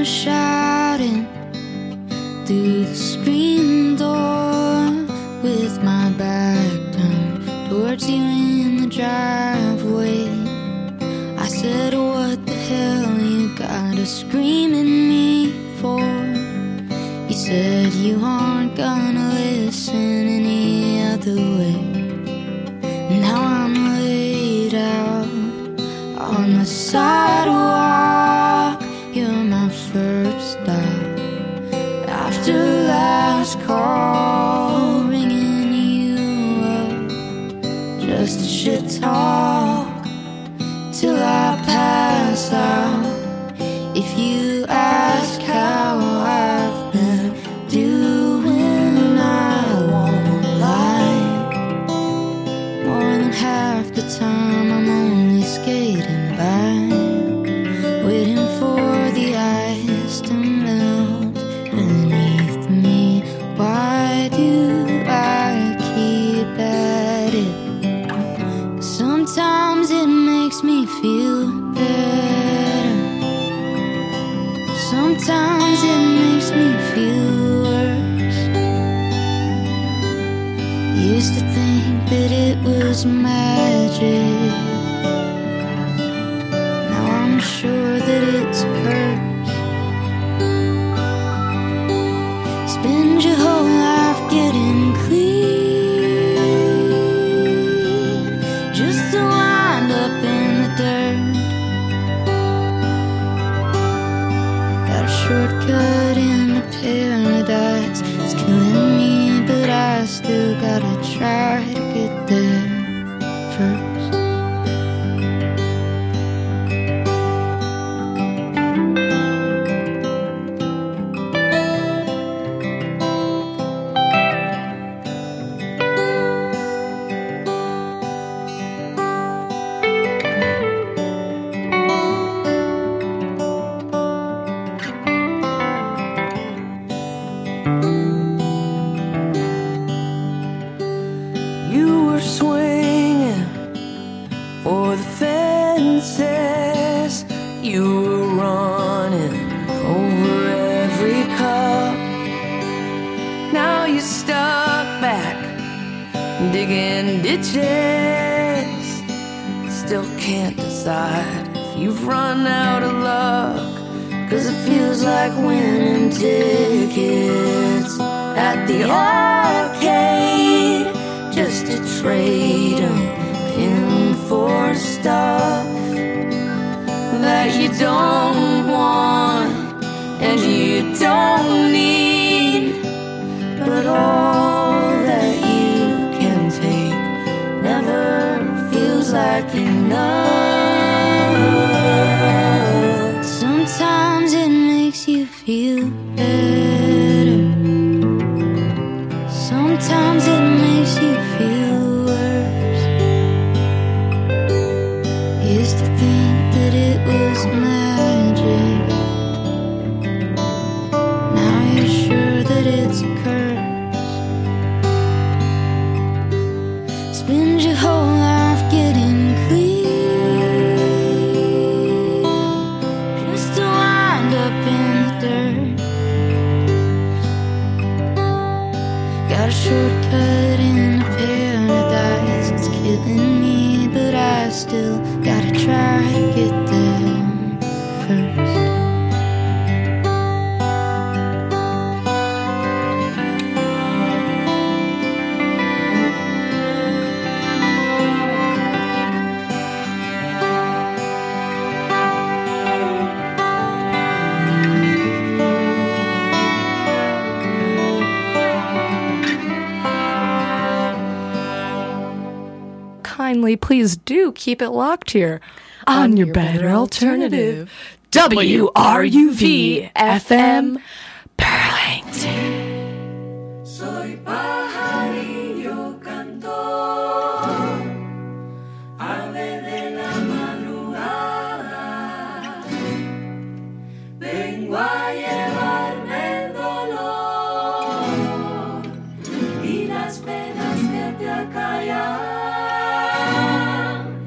was shouting through the screen door with my back turned towards you in the driveway. I said, what the hell you gotta scream at me for? You said you aren't gonna listen any other way. Now I'm laid out on the sidewalk. You're my first stop after last call, ringing you up just to shit talk till I pass out. If you ask how I've been doing, I won't lie. More than half the time I'm only skating by, waiting for the ice to melt beneath me. Why do I keep at it? 'Cause sometimes it makes me feel better, sometimes it makes me feel worse. Used to think that it was magic, now I'm sure that it's a curse. Spend your whole life getting clean just to wind up in the dirt. Got a shortcut into paradise, it's killing me, but I still gotta try to get there first. You were swinging for the fences, you were running over every cup. Now you're stuck back digging ditches, still can't decide if you've run out of luck. 'Cause it feels like winning tickets at the arcade, just to trade them in for stuff that you don't want and you don't need. But all that you can take never feels like enough. Sometimes it makes you feel better, sometimes it makes you feel worse. Used to think that it was magic, now you're sure that it's a curse. Spend your whole life getting clean just to wind up in the dirt. Got a shortcut into paradise, it's killing me, but I still gotta try to get there first. Kindly, please do keep it locked here on your better alternative, WRUV FM Burlington. Soy pajarillo cantor, ave de la madrugada, vengo a llevarme el dolor y las penas que te acallan.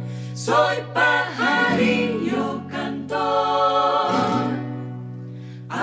Soy pajarillo cantor,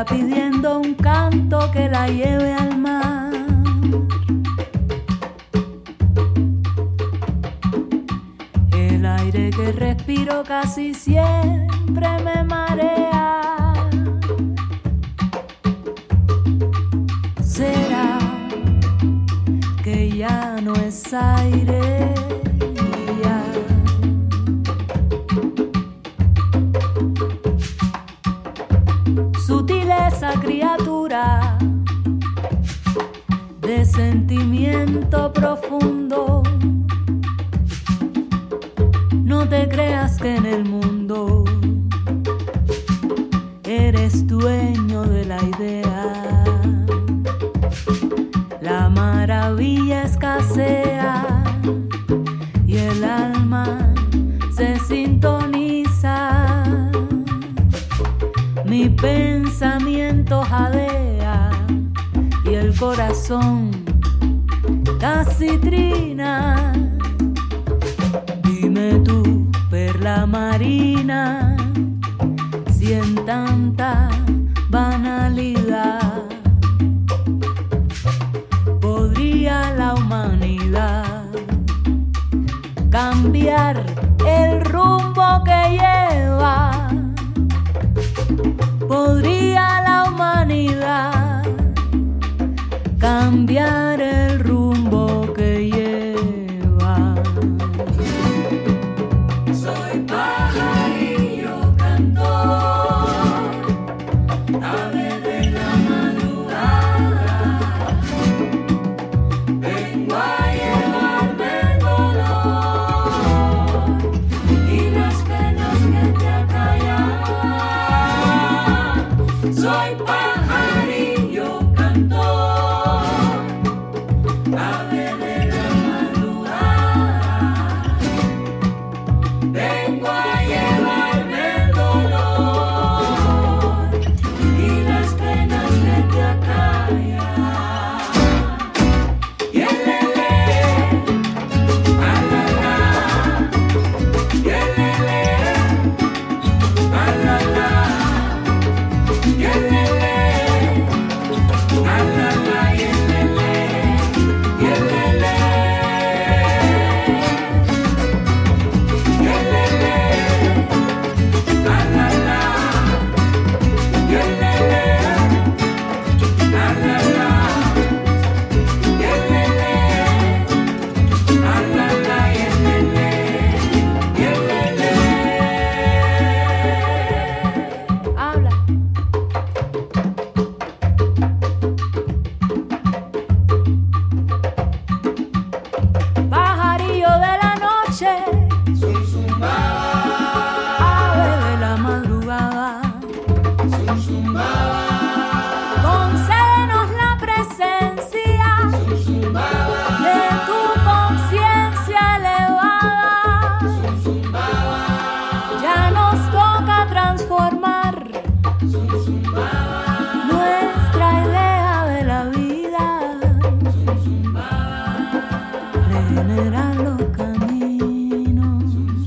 pidiendo un canto que la lleve al mar. El aire que respiro casi siempre me marea. ¿Será que ya no es aire? Sutileza, criatura de sentimiento profundo. No te creas que en el mundo eres dueño de la idea. La maravilla escasea y el alma se sintoniza. Mi pensamiento jadea y el corazón casi trina. Dime tú, perla marina, si en tanta banalidad podría la humanidad cambiar el rumbo que lleva. ¿Podría la humanidad cambiar el rumbo que lleva? Soy pajarillo cantor, ave de la madrugada. Vengo a llevarme el dolor y las penas que te acallan. Soy pajarillo cantor, ave de la madrugada. Vengo a llevarme el dolor y las penas que te acallan. Y el lele, a la la, y el lele, a la la. Y el lele, a la la, y el lele, y el lele, y el lele, a la la, y el lele, a la la, y el lele, a la la, y el lele, y el lele. Habla. Pajarillo de la noche, ave de la madrugada, concédenos la presencia de tu conciencia elevada. Ya nos toca transformar nuestra idea de la vida, regenerar los caminos,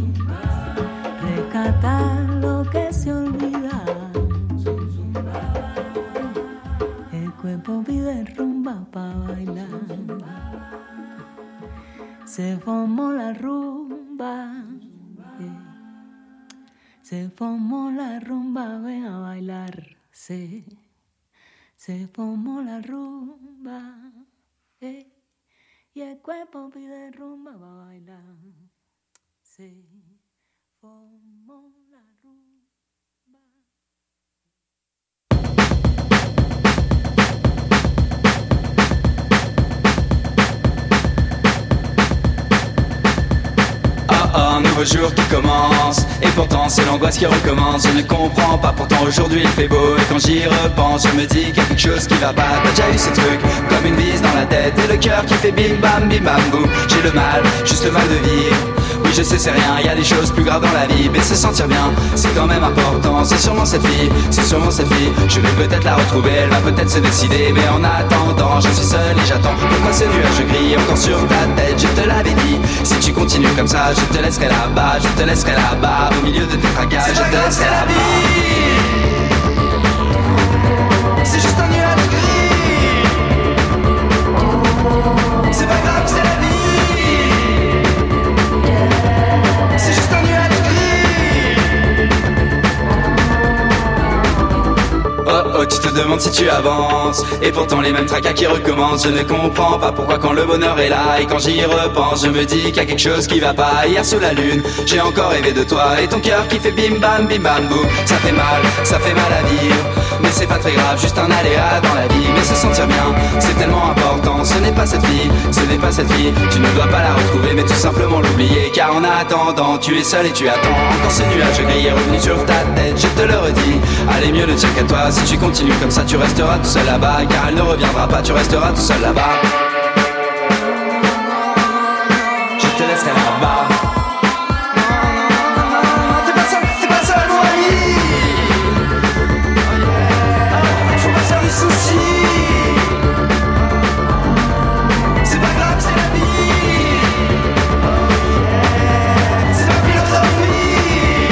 rescatar lo que se olvida. El cuerpo pide rumba pa' bailar. Se formó la rumba, se formó la rumba, ven a bailar. Se formó la rumba, y el cuerpo pide rumba pa' bailar. Se formó la rumba. Un nouveau jour qui commence, et pourtant c'est l'angoisse qui recommence. Je ne comprends pas, pourtant aujourd'hui il fait beau. Et quand j'y repense, je me dis qu'il y a quelque chose qui va pas. T'as déjà eu ces trucs, comme une vis dans la tête, et le cœur qui fait bim bam boum. J'ai le mal, juste le mal de vivre. Oui je sais c'est rien, y a des choses plus graves dans la vie. Mais se sentir bien, c'est quand même important. C'est sûrement cette fille, c'est sûrement cette fille. Je vais peut-être la retrouver, elle va peut-être se décider. Mais en attendant, je suis seul et j'attends. Pourquoi ce nuage gris encore sur ta tête? Je te l'avais dit, si tu continues comme ça, je te laisserai là-bas, je te laisserai là-bas. Au milieu de tes tracas, je te laisserai là-bas. C'est juste un nuage gris. C'est pas grave, c'est la vie. C'est juste un nuage gris. Oh oh, tu te demandes si tu avances, et pourtant les mêmes tracas qui recommencent. Je ne comprends pas pourquoi quand le bonheur est là, et quand j'y repense, je me dis qu'il y a quelque chose qui va pas. Hier sous la lune, j'ai encore rêvé de toi, et ton cœur qui fait bim bam boum. Ça fait mal à vivre, mais c'est pas très grave, juste un aléa dans la vie. Mais se sentir bien, c'est tellement important. Ce n'est pas cette fille, tu ne dois pas la retrouver, mais tout simplement l'oublier. Car en attendant, tu es seul et tu attends. Quand ce nuage gris est revenu sur ta tête, je te le redis, allez mieux ne tient qu'à toi. Si tu continues comme ça, tu resteras tout seul là-bas, car elle ne reviendra pas, tu resteras tout seul là-bas. Je te laisserai là-bas. T'es pas seul mon ami. Faut pas faire des soucis. C'est pas grave, c'est la vie. C'est ma philosophie.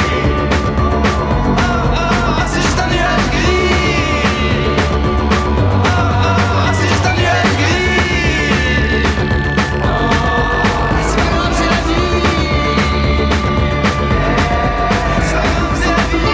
C'est juste un nuage gris. C'est juste un nuage gris. C'est pas grave, c'est la vie. C'est pas grave, c'est la vie.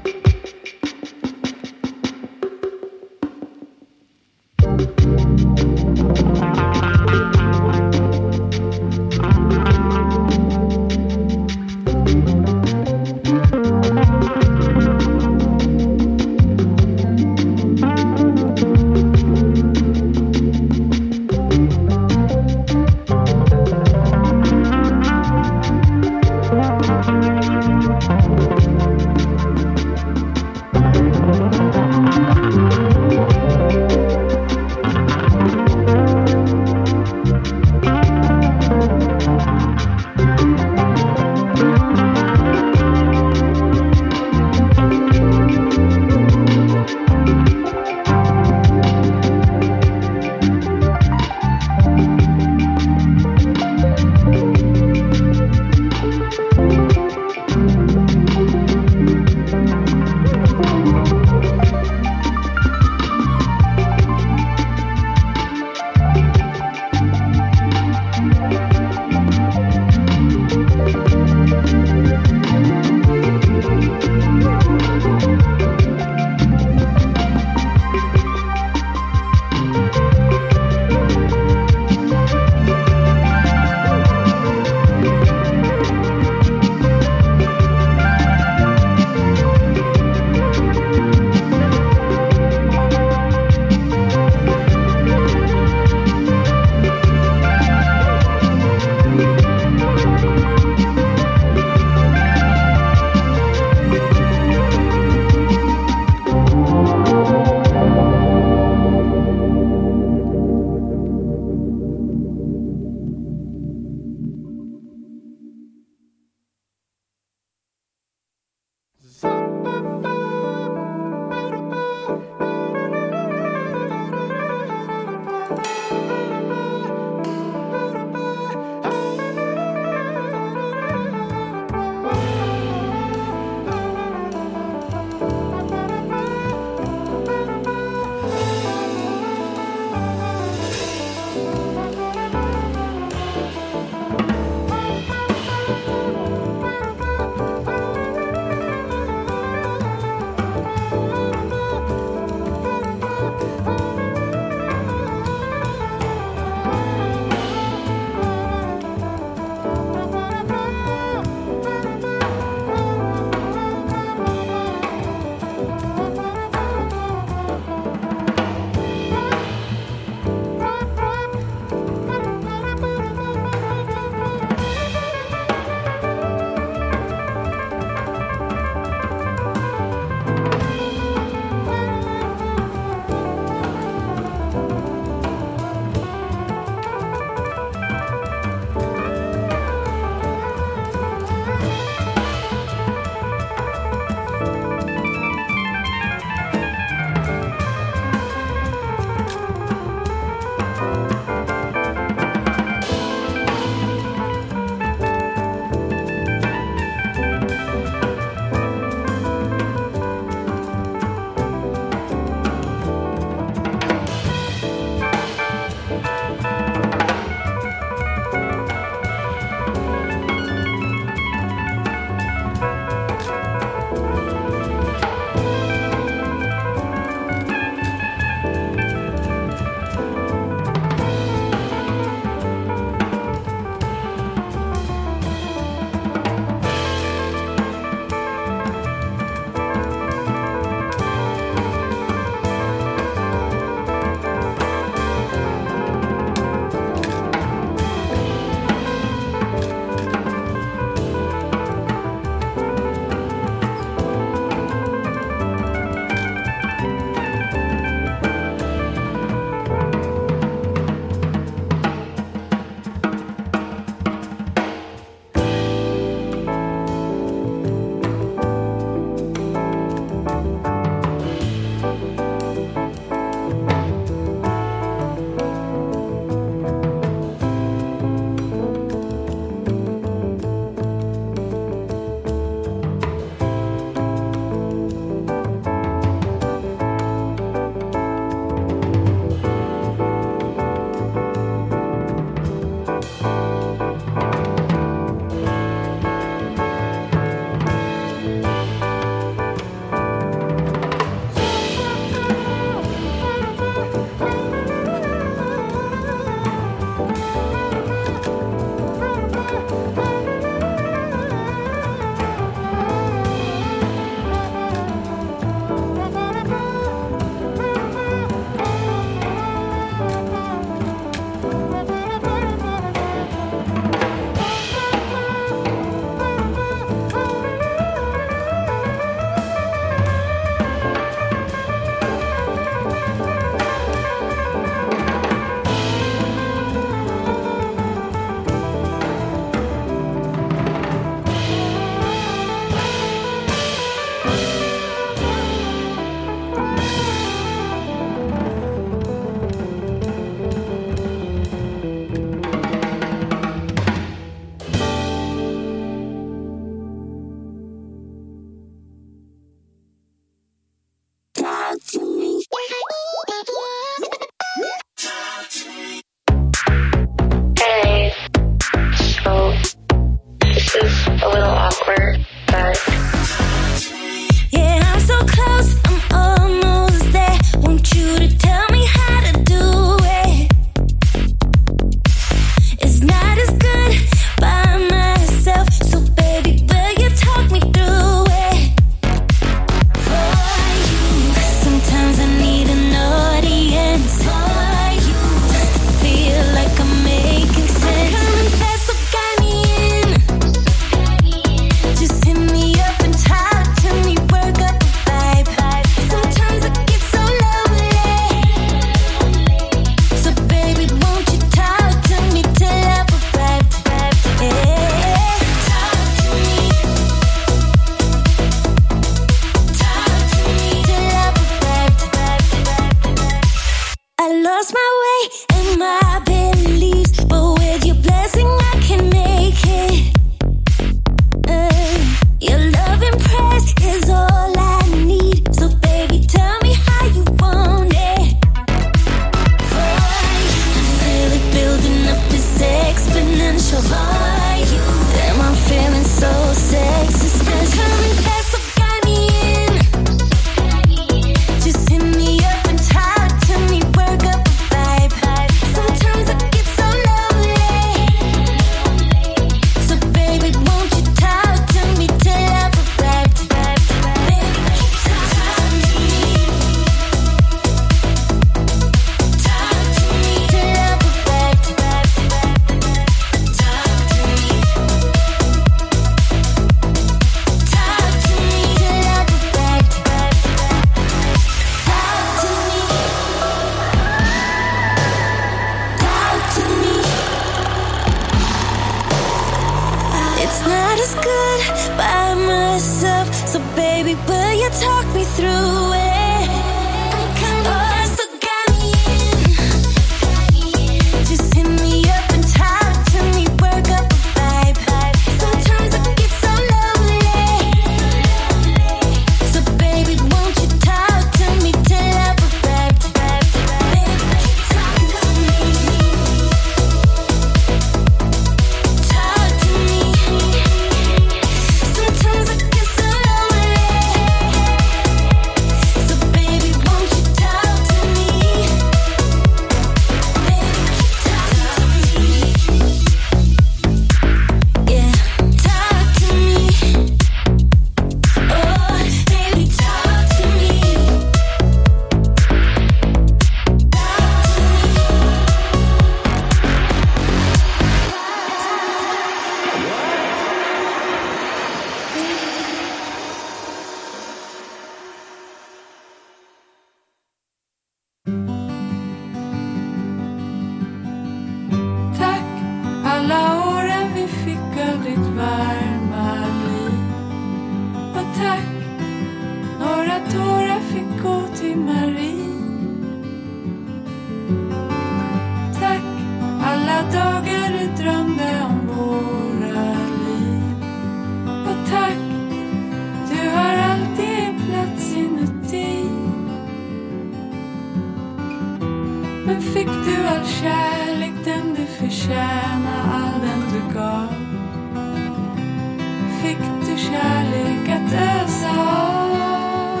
kärlek att ösa av.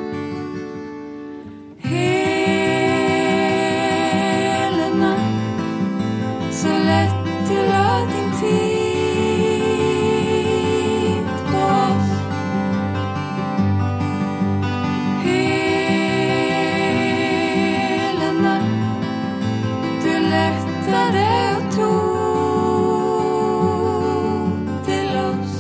Hela natt, så lätt du la din tid på oss. Hela natt, du lättade och tog till oss.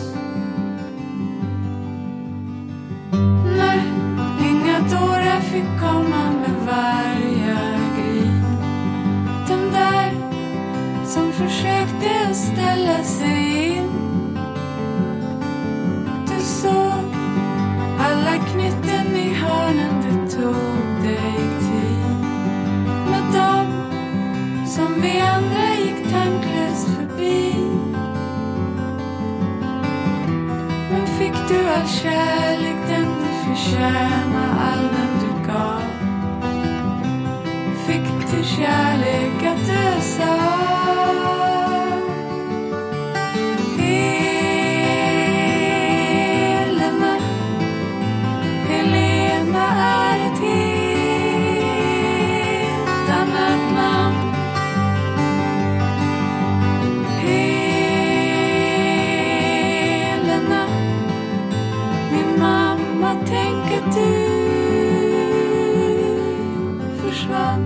Nej, inga dårar fick komma med vargagrin. De där som försökte att ställa sig in. Du såg alla knytten i hörnen, det tog dig tid. Med dem som vi andra gick tanklöst förbi. Men fick du all kärlek den du förtjänar, all den du gav? Fick du kärlek att ösa av? Helena, Helena är ett helt annat namn. Helena, min mamma, tänk att du försvann.